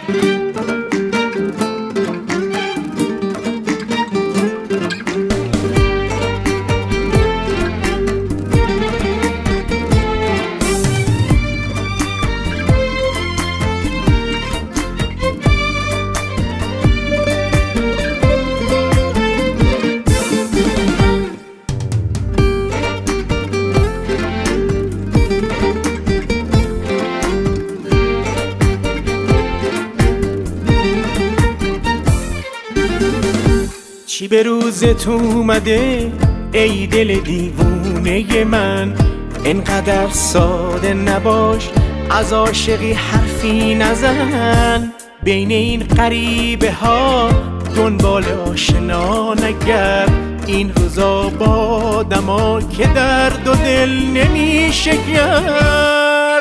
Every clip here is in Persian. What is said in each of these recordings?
چی به روزت اومده ای دل دیوونه من؟ انقدر ساده نباش، از عاشقی حرفی نزن. بین این غریبه ها دنبال آشنا نگرد. این روزا با آدما که درد و دل نمیشه کرد.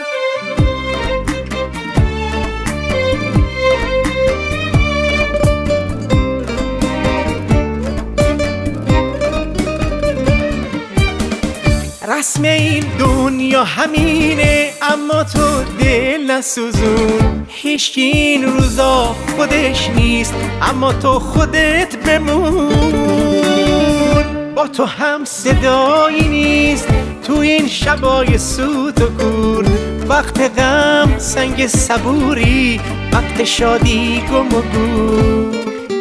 رسم این دنیا همینه، اما تو دل نسوزون. هیچکی این روزا خودش نیست، اما تو خودت بمون. با تو هم صدایی نیست تو این شبای سوت و کور. وقت غم سنگ صبوری، وقت شادی گم و گور.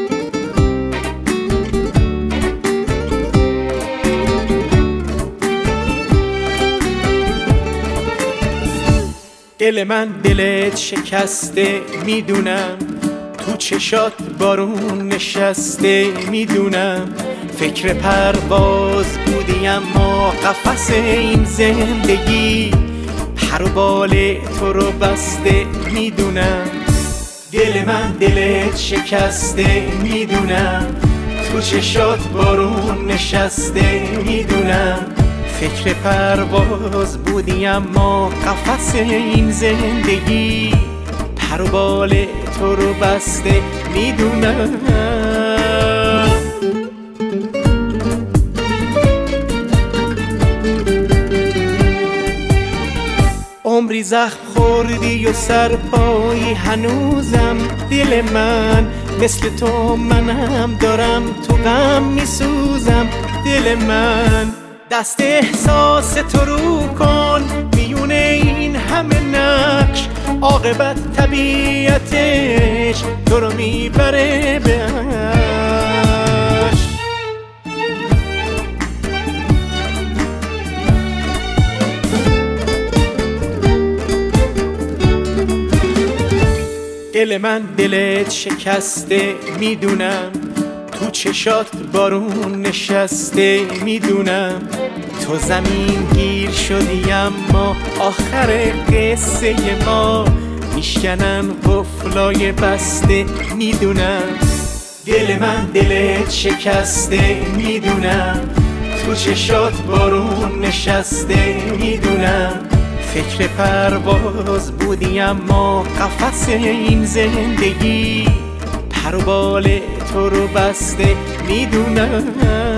دل من دلت شکسته میدونم، تو چشات بارون نشسته میدونم. فکر پرواز بودی اما قفس این زندگی پر و بال تو رو بسته میدونم. دل من دلت شکسته میدونم، تو چشات بارون نشسته میدونم. فکر پرواز بودی اما قفس این زندگی پر و بال تو رو بسته میدونم. عمری زخم خوردی و سرپایی هنوزم. دل من مثل تو منم، دارم تو غم میسوزم. دل من دست احساس تو رو کن، میونه این همه نقش عاقبت طبیعتش تو رو میبره به عرش. دل من دلت شکسته میدونم، تو چشات بارون نشسته میدونم. تو زمین گیر شدی اما آخر قصه ما میشکنن قفلای بسته میدونم. دل من دلت شکسته میدونم، تو چشات بارون نشسته میدونم. فکر پرواز بودی اما قفس این زندگی پر و بال تو رو بسته میدونم.